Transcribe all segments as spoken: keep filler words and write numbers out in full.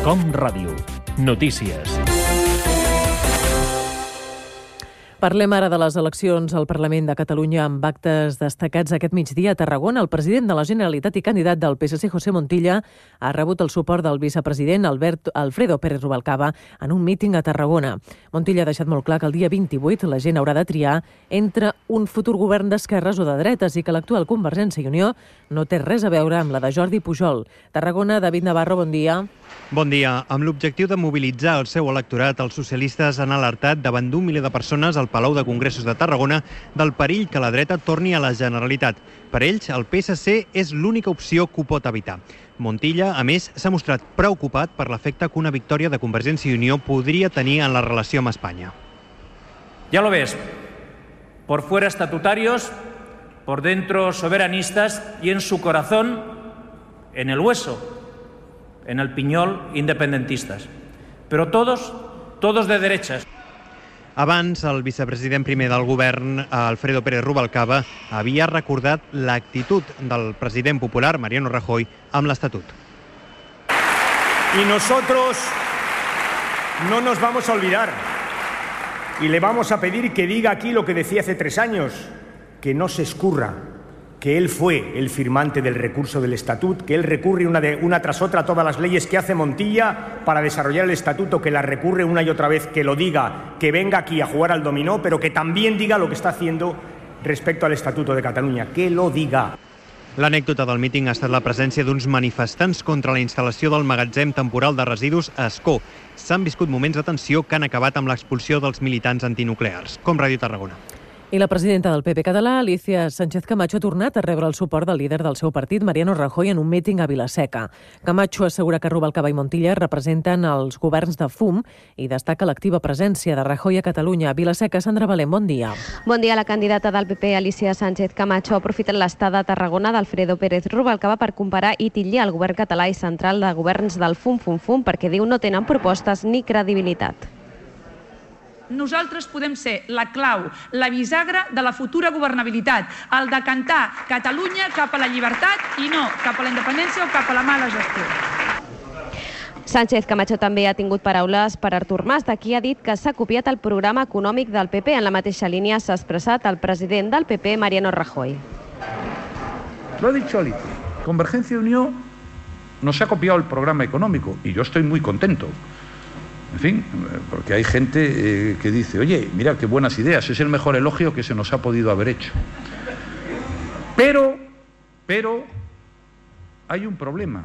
Com Ràdio. Notícies. Parlem ara de les eleccions al Parlament de Catalunya amb actes destacats aquest migdia a Tarragona. El president de la Generalitat i candidat del P S C, José Montilla, ha rebut el suport del vicepresident Albert Alfredo Pérez Rubalcaba en un míting a Tarragona. Montilla ha deixat molt clar que el dia vint-i-vuit la gent haurà de triar entre un futur govern d'esquerres o de dretes i que l'actual Convergència i Unió no té res a veure amb la de Jordi Pujol. Tarragona, David Navarro, bon dia. Bon dia. Amb l'objectiu de mobilitzar el seu electorat, els socialistes han alertat davant d'un miler de persones al Palau de Congressos de Tarragona del perill que la dreta torni a la Generalitat. Per ells, el P S C és l'única opció que ho pot evitar. Montilla, a més, s'ha mostrat preocupat per l'efecte que una victòria de Convergència i Unió podria tenir en la relació amb Espanya. Ya lo ves, por fuera estatutarios, por dentro soberanistas y en su corazón, en el hueso, en el piñol, independentistas. Pero todos, todos de derechas. Abans, el vicepresident primer del govern, Alfredo Pérez Rubalcaba, havia recordat l'actitud del president popular, Mariano Rajoy, amb l'Estatut. Y nosotros no nos vamos a olvidar. Y le vamos a pedir que diga aquí lo que decía hace tres años, que no se escurra, que él fue el firmante del recurso del Estatut, que él recurre una, de, una tras otra a todas las leyes que hace Montilla para desarrollar el Estatuto, que las recurre una y otra vez, que lo diga, que venga aquí a jugar al dominó, pero que también diga lo que está haciendo respecto al Estatuto de Catalunya, que lo diga. L'anècdota del míting ha estat la presència d'uns manifestants contra la instal·lació del magatzem temporal de residus a Ascó. S'han viscut moments de tensió que han acabat amb l'expulsió dels militants antinuclears. Com Ràdio Tarragona. I la presidenta del P P català, Alicia Sánchez Camacho, ha tornat a rebre el suport del líder del seu partit, Mariano Rajoy, en un míting a Vila-seca. Camacho assegura que Rubalcaba i Montilla representen els governs de fum i destaca l'activa presència de Rajoy a Catalunya. Vila-seca, Sandra Valent, bon dia. Bon dia. La candidata del P P, Alicia Sánchez Camacho, ha aprofitat l'estada a Tarragona d'Alfredo Pérez Rubalcaba per comparar i titllar el govern català i central de governs del fum-fum-fum perquè diu no tenen propostes ni credibilitat. Nosaltres podem ser la clau, la bisagra de la futura governabilitat, el de cantar Catalunya cap a la llibertat i no cap a la independència o cap a la mala gestió. Sánchez Camacho també ha tingut paraules per Artur Mas, de qui ha dit que s'ha copiat el programa econòmic del P P. En la mateixa línia s'ha expressat el president del P P, Mariano Rajoy. Lo ha dicho Alicia. Convergencia y Unión nos ha copiado el programa económico y yo estoy muy contento. En fin, porque hay gente eh, que dice, oye, mira qué buenas ideas, es el mejor elogio que se nos ha podido haber hecho. Pero, pero, hay un problema,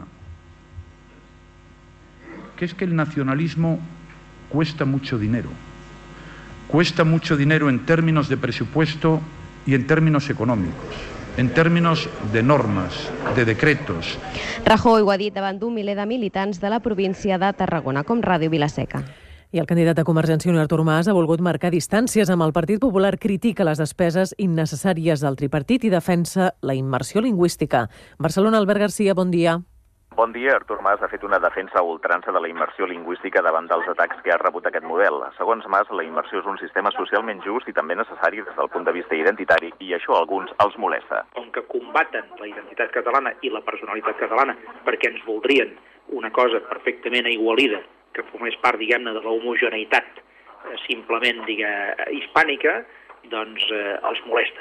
que es que el nacionalismo cuesta mucho dinero. Cuesta mucho dinero en términos de presupuesto y en términos económicos, en términos de normas, de decretos. Rajoy ho ha dit davant d'un miler de militants de la província de Tarragona, com Ràdio Vila-seca. I el candidat de Convergència i Unió, Artur Mas, ha volgut marcar distàncies amb el Partit Popular, critica les despeses innecessàries del tripartit i defensa la immersió lingüística. Barcelona, Albert Garcia, bon dia. Bon dia. Artur Mas ha fet una defensa a ultrança de la immersió lingüística davant dels atacs que ha rebut aquest model. Segons Mas, la immersió és un sistema socialment just i també necessari des del punt de vista identitari i això a alguns els molesta. Com que combaten la identitat catalana i la personalitat catalana perquè ens voldrien una cosa perfectament aigualida que formés part, diguem-ne, de l'homogeneïtat eh, simplement, digue, hispànica, doncs eh, els molesta.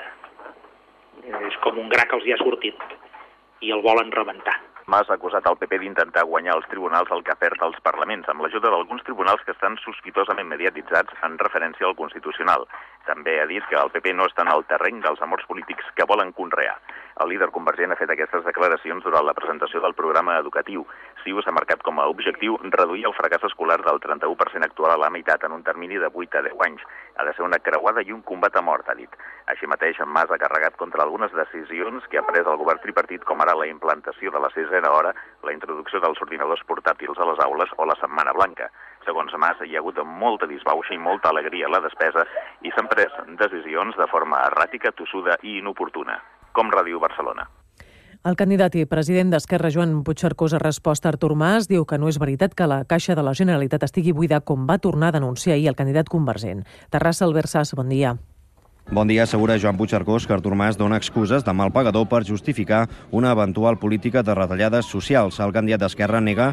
És com un gra que els hi ha sortit i el volen rebentar. Mas ha acusat el P P d'intentar guanyar els tribunals el que perd als parlaments, amb l'ajuda d'alguns tribunals que estan sospitosament mediatitzats en referència al Constitucional. També ha dit que el P P no està en el terreny dels amors polítics que volen conrear. El líder convergent ha fet aquestes declaracions durant la presentació del programa educatiu. CiU s'ha marcat com a objectiu reduir el fracàs escolar del trenta-u per cent actual a la meitat en un termini de vuit a deu anys. Ha de ser una creuada i un combat a mort, ha dit. Així mateix, Mas ha carregat contra algunes decisions que ha pres el govern tripartit, com ara la implantació de la sisena hora, la introducció dels ordinadors portàtils a les aules o la Setmana Blanca. Segons Mas, hi ha hagut molta disbauxa i molta alegria a la despesa i s'han pres decisions de forma erràtica, tossuda i inoportuna. Com Ràdio Barcelona. El candidat i president d'Esquerra, Joan Puigcercós, ha respost a Artur Mas. Diu que no és veritat que la caixa de la Generalitat estigui buida, com va tornar a denunciar ahir el candidat convergent. Terrassa, Albert Sas, bon dia. Bon dia, assegura Joan Puigcercós que Artur Mas dona excuses de mal pagador per justificar una eventual política de retallades socials. El candidat d'Esquerra nega